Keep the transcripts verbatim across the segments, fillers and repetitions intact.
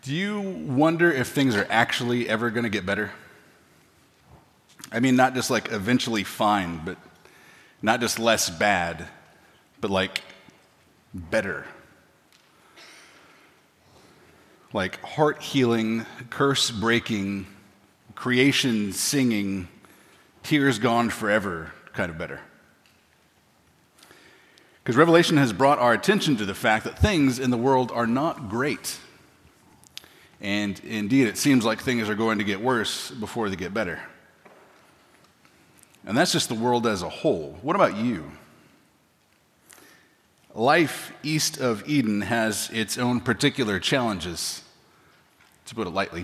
Do you wonder if things are actually ever going to get better? I mean, not just like eventually fine, but not just less bad, but like better. Like heart healing, curse breaking, creation singing, tears gone forever kind of better. Because Revelation has brought our attention to the fact that things in the world are not great. And indeed, it seems like things are going to get worse before they get better. And that's just the world as a whole. What about you? Life east of Eden has its own particular challenges, to put it lightly.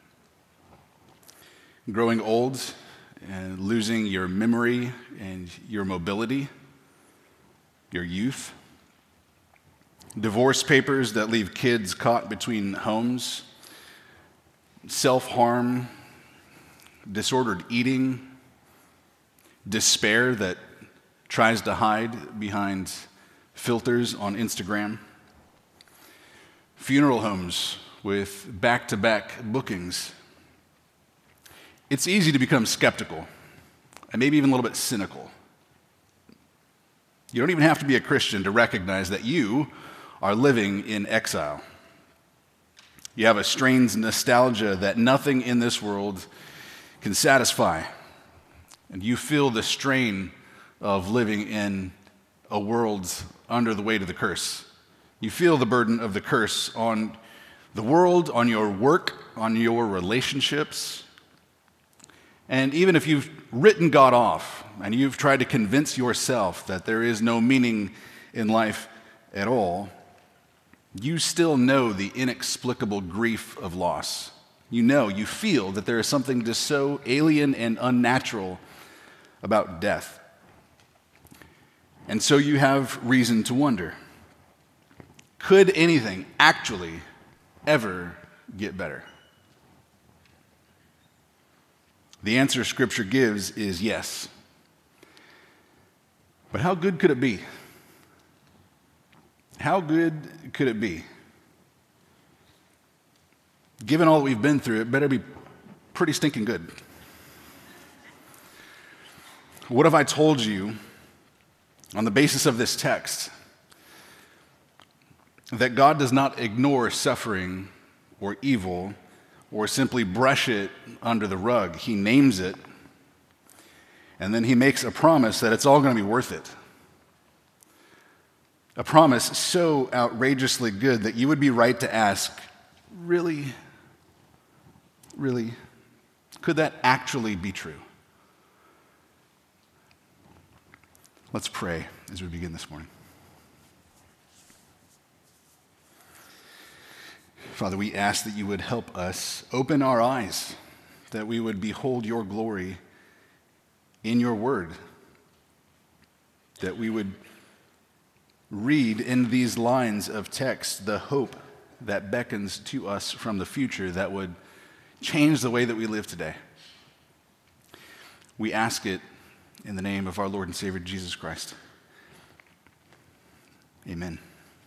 Growing old and losing your memory and your mobility, your youth. Divorce papers that leave kids caught between homes. Self-harm, disordered eating, despair that tries to hide behind filters on Instagram, funeral homes with back-to-back bookings. It's easy to become skeptical and maybe even a little bit cynical. You don't even have to be a Christian to recognize that you are living in exile. You have a strange nostalgia that nothing in this world can satisfy. And you feel the strain of living in a world under the weight of the curse. You feel the burden of the curse on the world, on your work, on your relationships. And even if you've written God off and you've tried to convince yourself that there is no meaning in life at all, you still know the inexplicable grief of loss. You know, you feel that there is something just so alien and unnatural about death. And so you have reason to wonder, could anything actually ever get better? The answer Scripture gives is yes. But how good could it be? How good could it be? Given all that we've been through, it better be pretty stinking good. What if I told you, on the basis of this text, that God does not ignore suffering or evil or simply brush it under the rug? He names it, and then he makes a promise that it's all going to be worth it. A promise so outrageously good that you would be right to ask, really? Really? Could that actually be true? Let's pray as we begin this morning. Father, we ask that you would help us open our eyes, that we would behold your glory in your word, that we would read in these lines of text the hope that beckons to us from the future that would change the way that we live today. We ask it in the name of our Lord and Savior, Jesus Christ. Amen.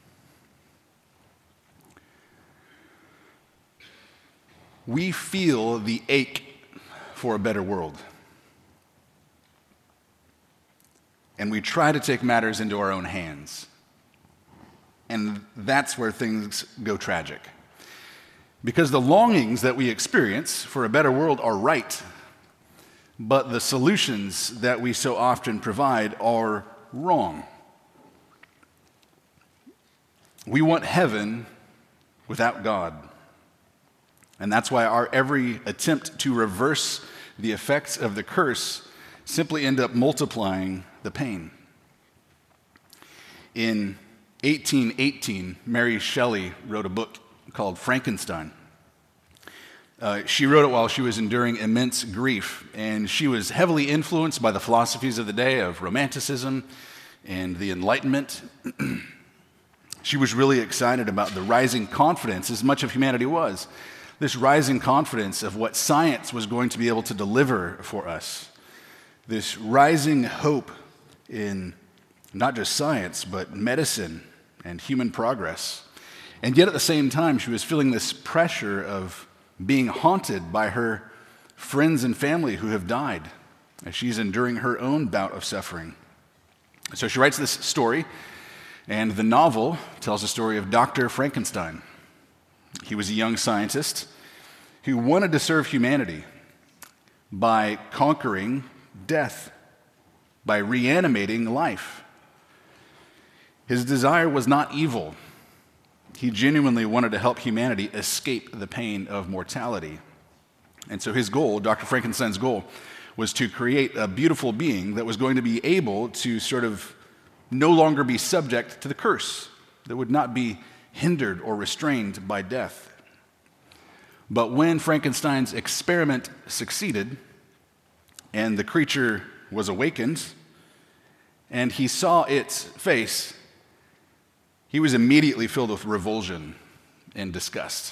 We feel the ache for a better world. And we try to take matters into our own hands. And that's where things go tragic. Because the longings that we experience for a better world are right, but the solutions that we so often provide are wrong. We want heaven without God. And that's why our every attempt to reverse the effects of the curse simply end up multiplying the pain. In eighteen eighteen, Mary Shelley wrote a book called Frankenstein. Uh, she wrote it while she was enduring immense grief, and she was heavily influenced by the philosophies of the day of Romanticism and the Enlightenment. She was really excited about the rising confidence, as much of humanity was, this rising confidence of what science was going to be able to deliver for us, this rising hope in not just science, but medicine and human progress. And yet at the same time, she was feeling this pressure of being haunted by her friends and family who have died as she's enduring her own bout of suffering. So she writes this story, and the novel tells the story of Doctor Frankenstein. He was a young scientist who wanted to serve humanity by conquering death, by reanimating life. His desire was not evil. He genuinely wanted to help humanity escape the pain of mortality. And so his goal, Doctor Frankenstein's goal, was to create a beautiful being that was going to be able to sort of no longer be subject to the curse, that would not be hindered or restrained by death. But when Frankenstein's experiment succeeded and the creature was awakened and he saw its face, he was immediately filled with revulsion and disgust.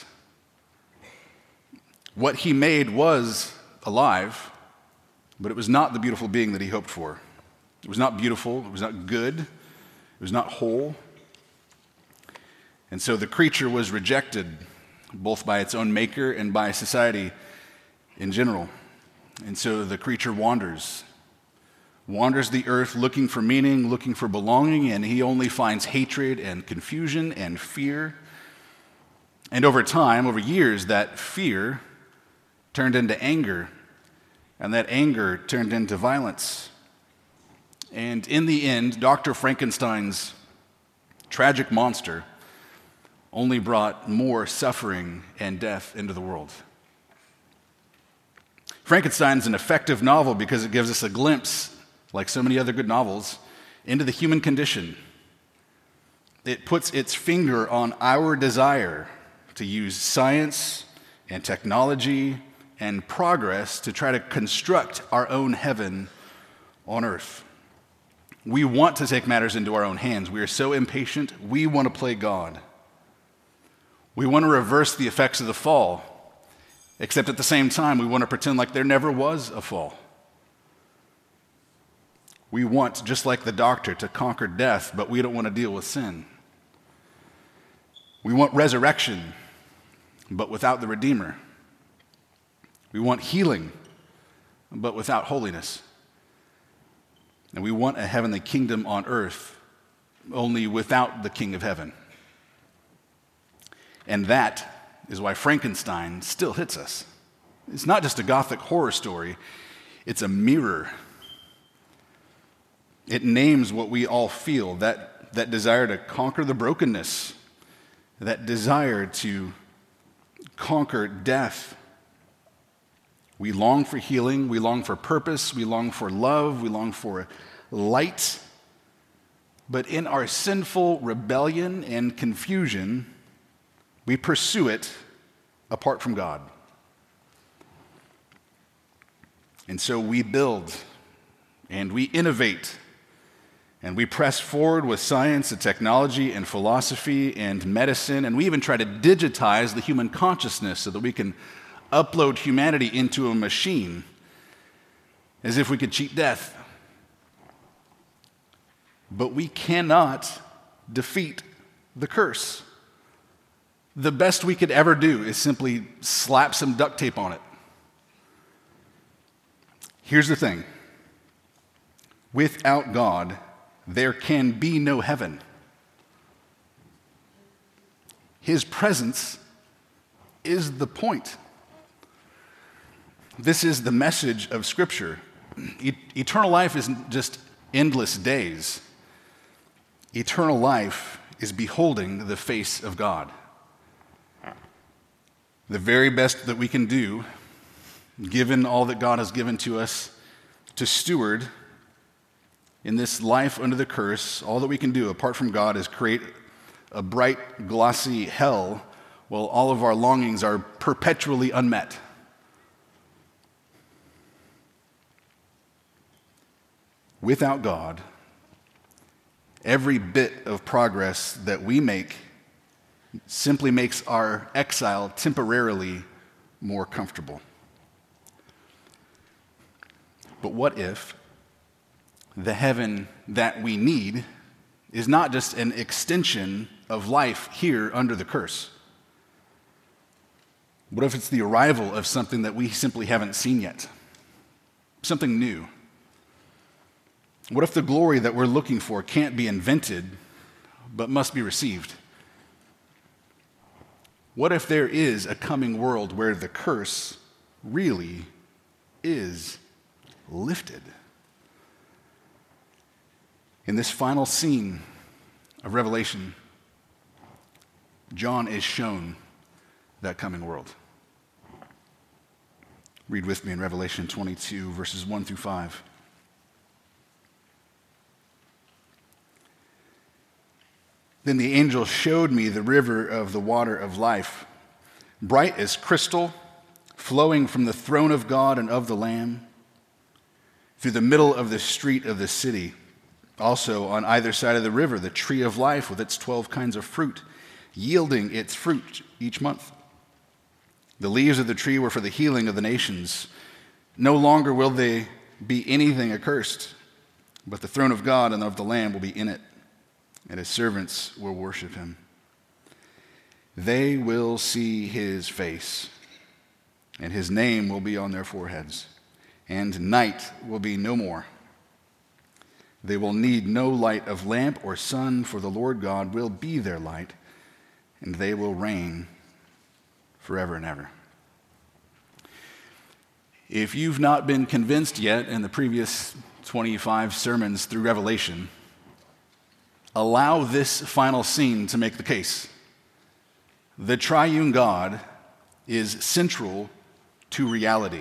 What he made was alive, but it was not the beautiful being that he hoped for. It was not beautiful, it was not good, it was not whole. And so the creature was rejected, both by its own maker and by society in general. And so the creature wanders, wanders the earth looking for meaning, looking for belonging, and he only finds hatred and confusion and fear. And over time, over years, that fear turned into anger, and that anger turned into violence. And in the end, Doctor Frankenstein's tragic monster only brought more suffering and death into the world. Frankenstein's an effective novel because it gives us a glimpse, like so many other good novels, into the human condition. It puts its finger on our desire to use science and technology and progress to try to construct our own heaven on earth. We want to take matters into our own hands. We are so impatient, we want to play God. We want to reverse the effects of the fall, except at the same time, we want to pretend like there never was a fall. We want, just like the doctor, to conquer death, but we don't want to deal with sin. We want resurrection, but without the Redeemer. We want healing, but without holiness. And we want a heavenly kingdom on earth, only without the King of Heaven. And that is why Frankenstein still hits us. It's not just a gothic horror story, it's a mirror. It names what we all feel, that, that desire to conquer the brokenness, that desire to conquer death. We long for healing, we long for purpose, we long for love, we long for light. But in our sinful rebellion and confusion, we pursue it apart from God. And so we build and we innovate and we press forward with science and technology and philosophy and medicine, and we even try to digitize the human consciousness so that we can upload humanity into a machine as if we could cheat death. But we cannot defeat the curse. The best we could ever do is simply slap some duct tape on it. Here's the thing. Without God, there can be no heaven. His presence is the point. This is the message of Scripture. E- eternal life isn't just endless days. Eternal life is beholding the face of God. The very best that we can do, given all that God has given to us to steward in this life under the curse, all that we can do apart from God is create a bright, glossy hell while all of our longings are perpetually unmet. Without God, every bit of progress that we make simply makes our exile temporarily more comfortable. But what if the heaven that we need is not just an extension of life here under the curse? What if it's the arrival of something that we simply haven't seen yet? Something new? What if the glory that we're looking for can't be invented, but must be received? What if there is a coming world where the curse really is lifted? In this final scene of Revelation, John is shown that coming world. Read with me in Revelation twenty-two, verses one through five. Then the angel showed me the river of the water of life, bright as crystal, flowing from the throne of God and of the Lamb, through the middle of the street of the city. Also on either side of the river, the tree of life with its twelve kinds of fruit, yielding its fruit each month. The leaves of the tree were for the healing of the nations. No longer will they be anything accursed, but the throne of God and of the Lamb will be in it, and his servants will worship him. They will see his face, and his name will be on their foreheads, and night will be no more. They will need no light of lamp or sun, for the Lord God will be their light, and they will reign forever and ever. If you've not been convinced yet in the previous twenty-five sermons through Revelation, allow this final scene to make the case. The triune God is central to reality.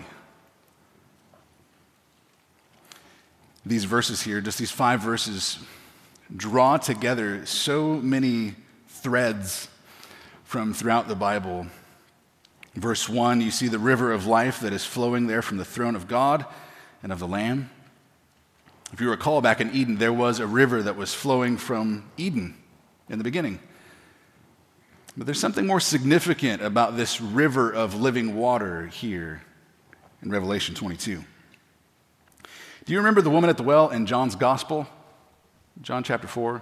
These verses here, just these five verses, draw together so many threads from throughout the Bible. Verse one, you see the river of life that is flowing there from the throne of God and of the Lamb. If you recall, back in Eden, there was a river that was flowing from Eden in the beginning. But there's something more significant about this river of living water here in Revelation twenty-two. Do you remember the woman at the well in John's Gospel? John chapter four.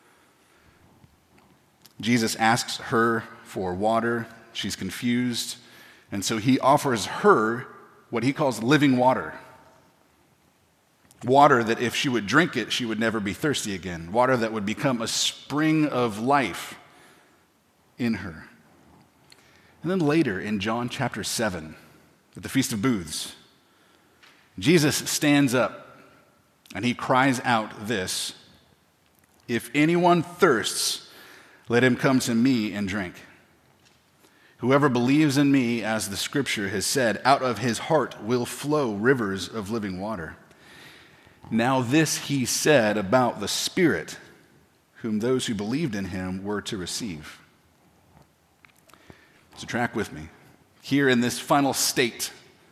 Jesus asks her for water. She's confused. And so he offers her what he calls living water. Water that if she would drink it, she would never be thirsty again. Water that would become a spring of life in her. And then later in John chapter seven, at the Feast of Booths, Jesus stands up and he cries out this, "If anyone thirsts, let him come to me and drink. Whoever believes in me, as the scripture has said, out of his heart will flow rivers of living water." Now this he said about the Spirit, whom those who believed in him were to receive. So track with me. Here in this final state,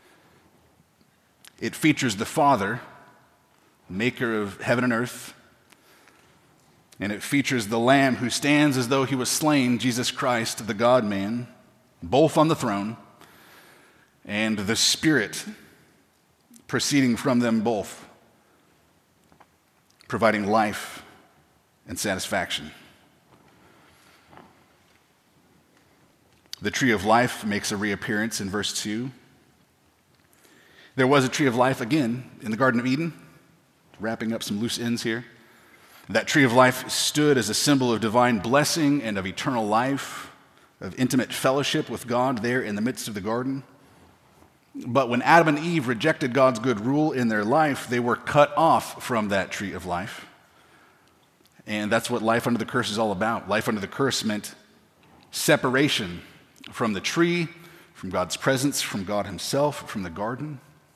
it features the Father, maker of heaven and earth, and it features the Lamb who stands as though he was slain, Jesus Christ, the God-man, both on the throne, and the Spirit proceeding from them both, providing life and satisfaction. The tree of life makes a reappearance in verse two. There was a tree of life again in the Garden of Eden, wrapping up some loose ends here. That tree of life stood as a symbol of divine blessing and of eternal life, of intimate fellowship with God there in the midst of the garden. But when Adam and Eve rejected God's good rule in their life, they were cut off from that tree of life. And that's what life under the curse is all about. Life under the curse meant separation from the tree, from God's presence, from God himself, from the garden.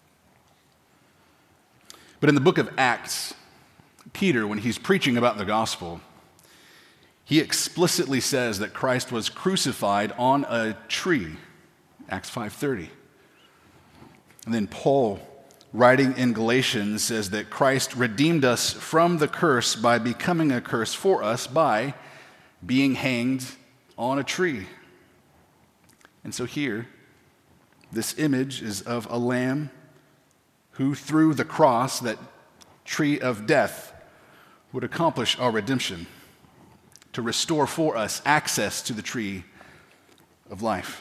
But in the book of Acts, Peter, when he's preaching about the gospel, he explicitly says that Christ was crucified on a tree, Acts five thirty. And then Paul, writing in Galatians, says that Christ redeemed us from the curse by becoming a curse for us by being hanged on a tree. And so here, this image is of a lamb who through the cross, that tree of death, would accomplish our redemption, to restore for us access to the tree of life.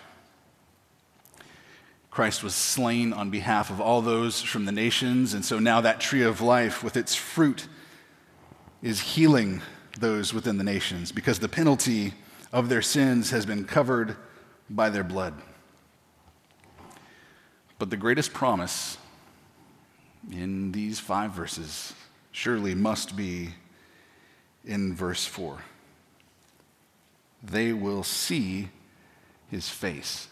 Christ was slain on behalf of all those from the nations, and so now that tree of life with its fruit is healing those within the nations because the penalty of their sins has been covered by their blood. But the greatest promise in these five verses surely must be in verse four. They will see his face.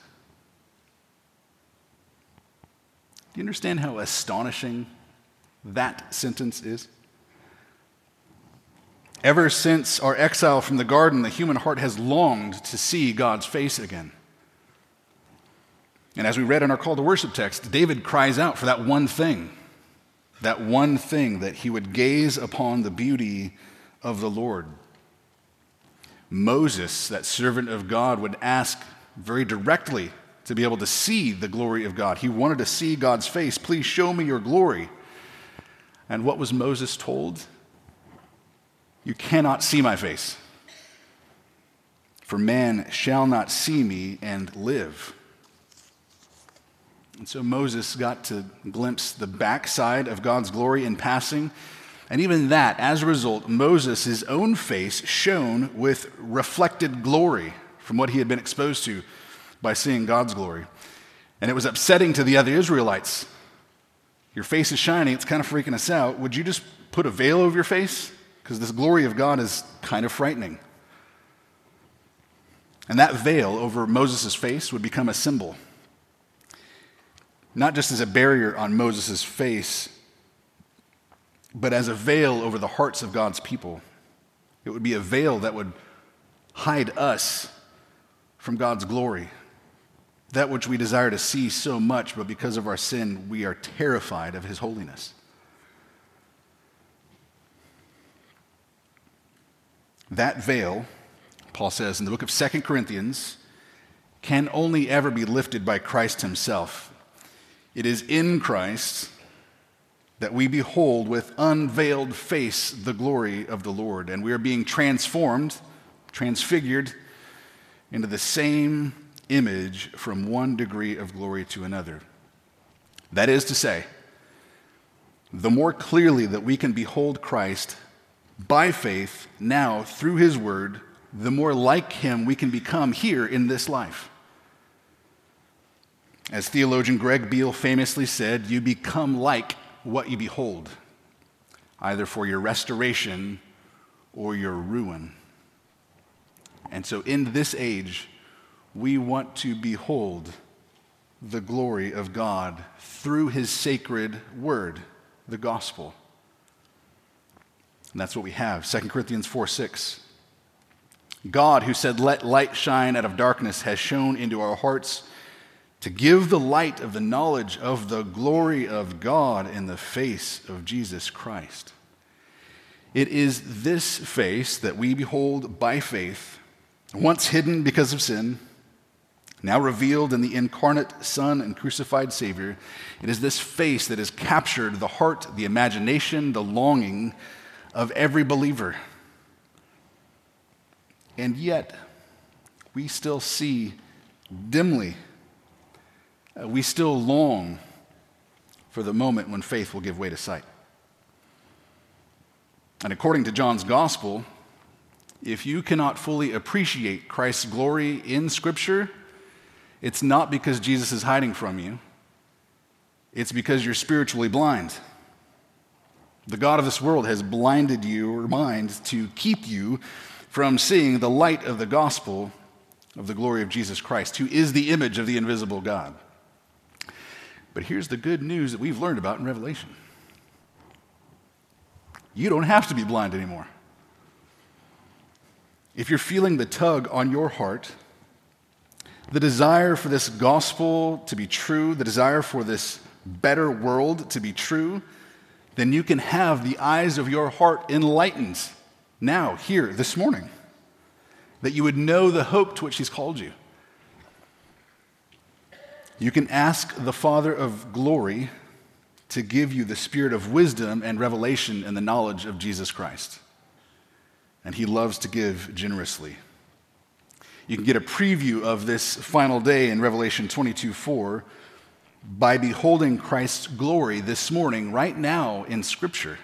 Do you understand how astonishing that sentence is? Ever since our exile from the garden, the human heart has longed to see God's face again. And as we read in our call to worship text, David cries out for that one thing, that one thing, that he would gaze upon the beauty of the Lord. Moses, that servant of God, would ask very directly to be able to see the glory of God. He wanted to see God's face. Please show me your glory. And what was Moses told? You cannot see my face, for man shall not see me and live. And so Moses got to glimpse the backside of God's glory in passing. And even that, as a result, Moses' own face shone with reflected glory from what he had been exposed to by seeing God's glory. And it was upsetting to the other Israelites. Your face is shining, it's kind of freaking us out. Would you just put a veil over your face? Because this glory of God is kind of frightening. And that veil over Moses' face would become a symbol. Not just as a barrier on Moses' face, but as a veil over the hearts of God's people. It would be a veil that would hide us from God's glory, that which we desire to see so much, but because of our sin, we are terrified of his holiness. That veil, Paul says in the book of Second Corinthians, can only ever be lifted by Christ himself. It is in Christ that we behold with unveiled face the glory of the Lord, and we are being transformed, transfigured into the same image from one degree of glory to another. That is to say, the more clearly that we can behold Christ by faith now through his word, the more like him we can become here in this life. As theologian Greg Beale famously said, you become like what you behold, either for your restoration or your ruin. And so in this age, we want to behold the glory of God through his sacred word, the gospel. And that's what we have. Second Corinthians four six. God, who said, let light shine out of darkness, has shone into our hearts to give the light of the knowledge of the glory of God in the face of Jesus Christ. It is this face that we behold by faith, once hidden because of sin, now revealed in the incarnate Son and crucified Savior. It is this face that has captured the heart, the imagination, the longing of every believer. And yet, we still see dimly. Uh, we still long for the moment when faith will give way to sight. And according to John's gospel, if you cannot fully appreciate Christ's glory in Scripture, it's not because Jesus is hiding from you. It's because you're spiritually blind. The God of this world has blinded your mind to keep you from seeing the light of the gospel of the glory of Jesus Christ, who is the image of the invisible God. But here's the good news that we've learned about in Revelation. You don't have to be blind anymore. If you're feeling the tug on your heart, the desire for this gospel to be true, the desire for this better world to be true, then you can have the eyes of your heart enlightened now, here, this morning, that you would know the hope to which he's called you. You can ask the Father of glory to give you the spirit of wisdom and revelation and the knowledge of Jesus Christ. and he loves to give generously. You can get a preview of this final day in Revelation twenty-two four by beholding Christ's glory this morning, right now in Scripture.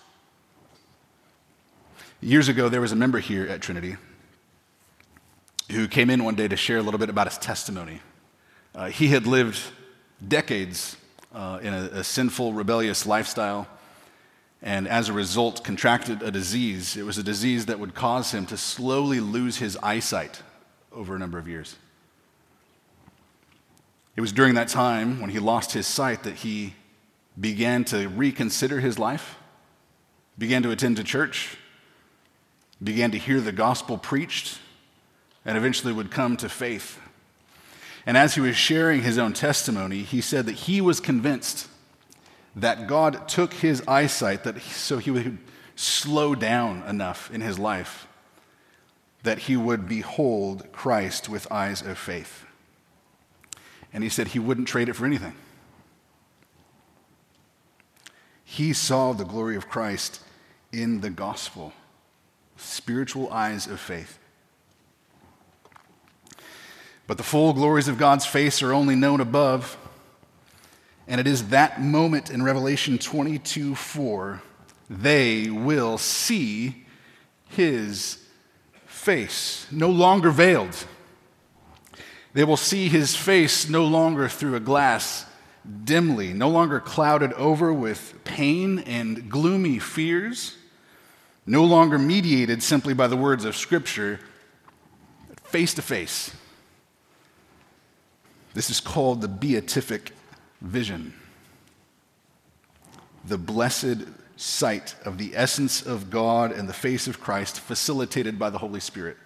Years ago, there was a member here at Trinity who came in one day to share a little bit about his testimony. Uh, he had lived decades uh, in a, a sinful, rebellious lifestyle, and as a result contracted a disease. It was a disease that would cause him to slowly lose his eyesight over a number of years. It was during that time when he lost his sight that he began to reconsider his life, began to attend to church, began to hear the gospel preached, and eventually would come to faith. And as he was sharing his own testimony, he said that he was convinced that God took his eyesight that so he would slow down enough in his life that he would behold Christ with eyes of faith. And he said he wouldn't trade it for anything. He saw the glory of Christ in the gospel, spiritual eyes of faith. But the full glories of God's face are only known above, and it is that moment in Revelation twenty-two four, they will see his face, no longer veiled. They will see his face no longer through a glass dimly, no longer clouded over with pain and gloomy fears, no longer mediated simply by the words of Scripture, but face to face. This is called the beatific vision, the blessed sight of the essence of God and the face of Christ, facilitated by the Holy Spirit.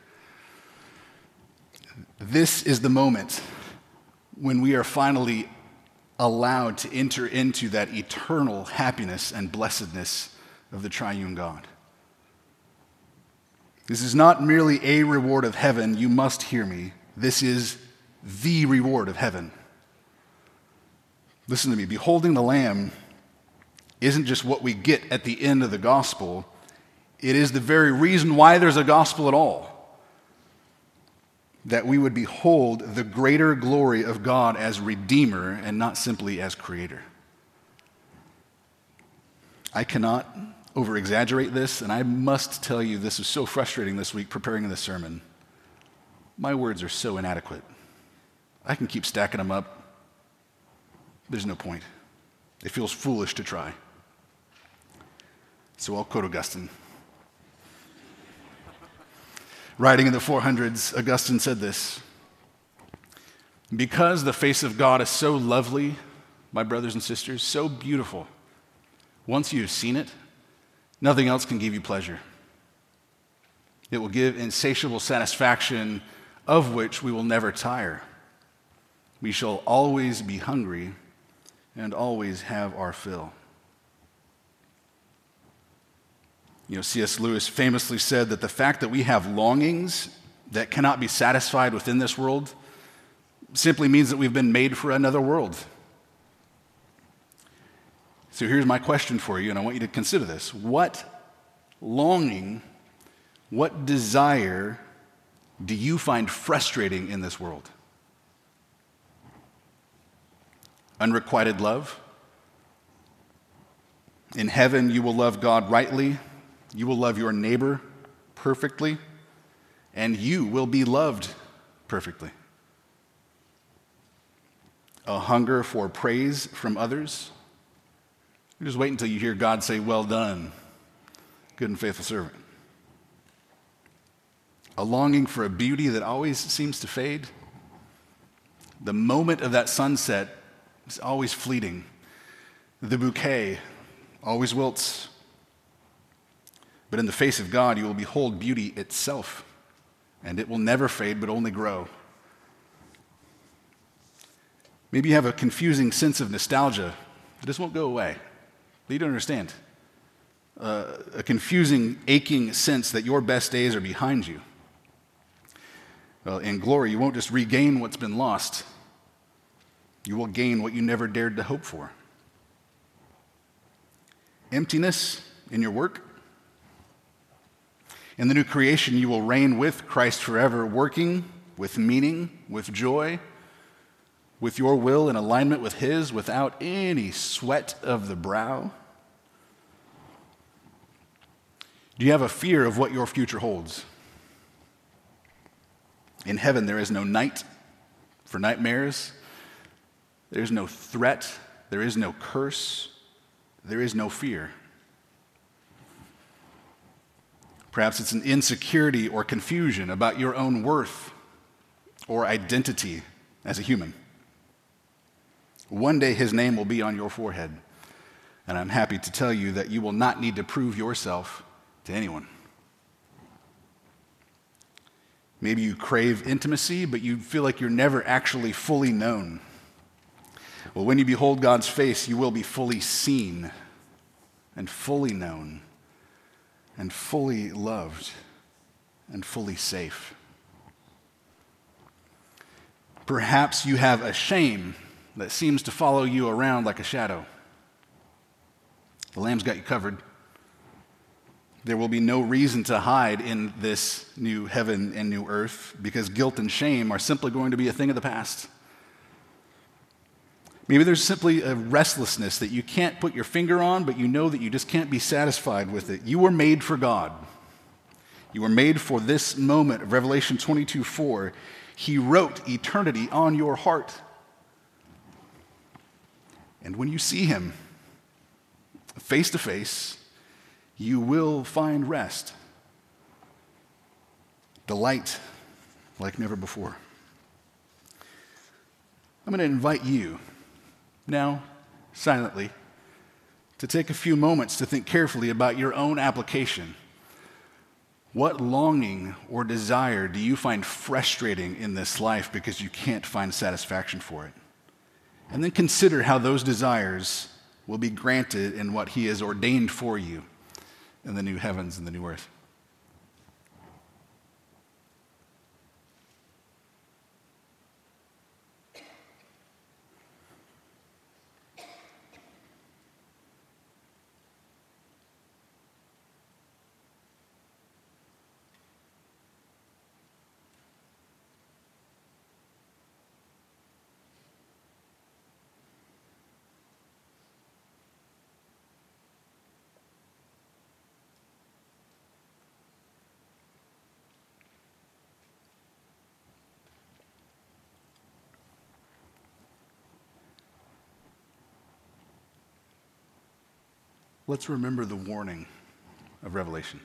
This is the moment when we are finally allowed to enter into that eternal happiness and blessedness of the triune God. This is not merely a reward of heaven, you must hear me. This is the reward of heaven. Listen to me, beholding the Lamb isn't just what we get at the end of the gospel, it is the very reason why there's a gospel at all. That we would behold the greater glory of God as Redeemer and not simply as Creator. I cannot over-exaggerate this, and I must tell you this is so frustrating this week preparing this sermon. My words are so inadequate. I can keep stacking them up. There's no point. It feels foolish to try. So I'll quote Augustine. Writing in the four hundreds, Augustine said this: "Because the face of God is so lovely, my brothers and sisters, so beautiful, once you have seen it, nothing else can give you pleasure. It will give insatiable satisfaction of which we will never tire. We shall always be hungry and always have our fill." You know, C S Lewis famously said that the fact that we have longings that cannot be satisfied within this world simply means that we've been made for another world. So here's my question for you, and I want you to consider this. What longing, what desire do you find frustrating in this world? Unrequited love? In heaven, you will love God rightly. You will love your neighbor perfectly, and you will be loved perfectly. A hunger for praise from others? You just wait until you hear God say, "Well done, good and faithful servant." A longing for a beauty that always seems to fade? The moment of that sunset is always fleeting. The bouquet always wilts. But in the face of God, you will behold beauty itself, and it will never fade, but only grow. Maybe you have a confusing sense of nostalgia that just won't go away, but you don't understand. Uh, a confusing, aching sense that your best days are behind you. Well, in glory, you won't just regain what's been lost. You will gain what you never dared to hope for. Emptiness in your work? In the new creation, you will reign with Christ forever, working with meaning, with joy, with your will in alignment with His, without any sweat of the brow. Do you have a fear of what your future holds? In heaven, there is no night for nightmares. There is no threat. There is no curse. There is no fear. Perhaps it's an insecurity or confusion about your own worth or identity as a human. One day His name will be on your forehead, and I'm happy to tell you that you will not need to prove yourself to anyone. Maybe you crave intimacy, but you feel like you're never actually fully known. Well, when you behold God's face, you will be fully seen and fully known and fully loved and fully safe. Perhaps you have a shame that seems to follow you around like a shadow. The Lamb's got you covered. There will be no reason to hide in this new heaven and new earth because guilt and shame are simply going to be a thing of the past. Maybe there's simply a restlessness that you can't put your finger on, but you know that you just can't be satisfied with it. You were made for God. You were made for this moment of Revelation twenty-two four. He wrote eternity on your heart. And when you see Him face to face, you will find rest, delight like never before. I'm going to invite you now, silently, to take a few moments to think carefully about your own application. What longing or desire do you find frustrating in this life because you can't find satisfaction for it? And then consider how those desires will be granted in what He has ordained for you in the new heavens and the new earth. Let's remember the warning of Revelation.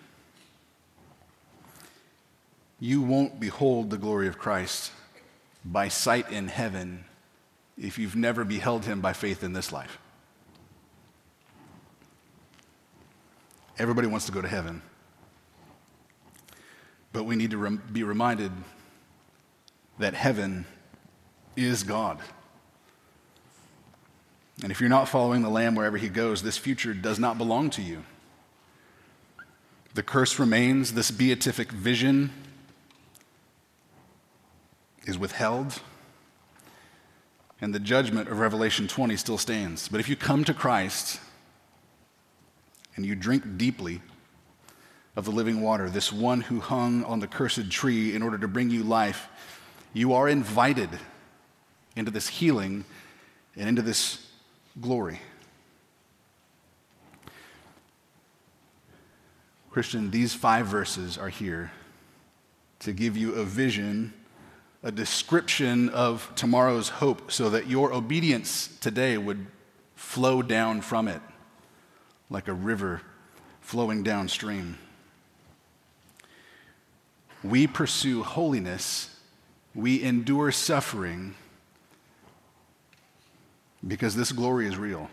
You won't behold the glory of Christ by sight in heaven if you've never beheld Him by faith in this life. Everybody wants to go to heaven, but we need to rem- be reminded that heaven is God. And if you're not following the Lamb wherever He goes, this future does not belong to you. The curse remains. This beatific vision is withheld. And the judgment of Revelation twenty still stands. But if you come to Christ and you drink deeply of the living water, this one who hung on the cursed tree in order to bring you life, you are invited into this healing and into this glory. Christian, these five verses are here to give you a vision, a description of tomorrow's hope, so that your obedience today would flow down from it like a river flowing downstream. We pursue holiness, we endure suffering, because this glory is real.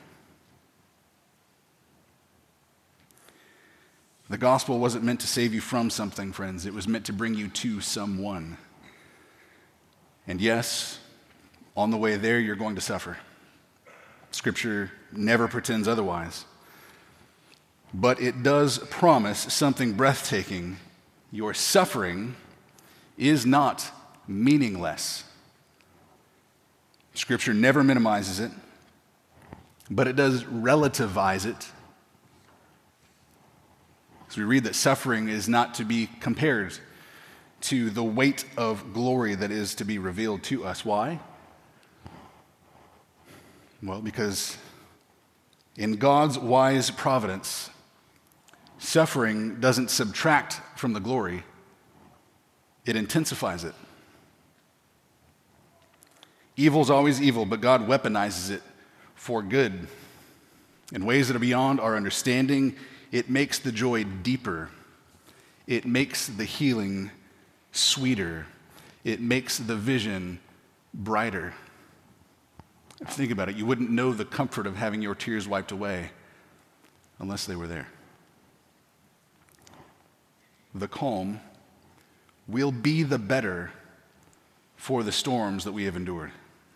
The gospel wasn't meant to save you from something, friends. It was meant to bring you to someone. And yes, on the way there, you're going to suffer. Scripture never pretends otherwise. But it does promise something breathtaking. Your suffering is not meaningless. Scripture never minimizes it, but it does relativize it. So we read that suffering is not to be compared to the weight of glory that is to be revealed to us. Why? Well, because in God's wise providence, suffering doesn't subtract from the glory, it intensifies it. Evil's always evil, but God weaponizes it for good. In ways that are beyond our understanding, it makes the joy deeper. It makes the healing sweeter. It makes the vision brighter. Think about it. You wouldn't know the comfort of having your tears wiped away unless they were there. The calm will be the better for the storms that we have endured.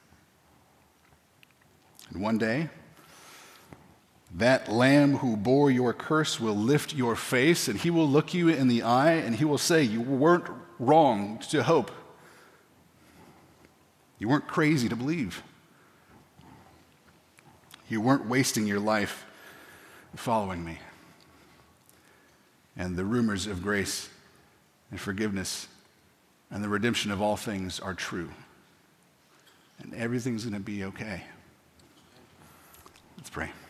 And one day, that Lamb who bore your curse will lift your face, and he will look you in the eye, and he will say, you weren't wrong to hope. You weren't crazy to believe. You weren't wasting your life following me. And the rumors of grace and forgiveness and the redemption of all things are true. And everything's going to be okay. Let's pray.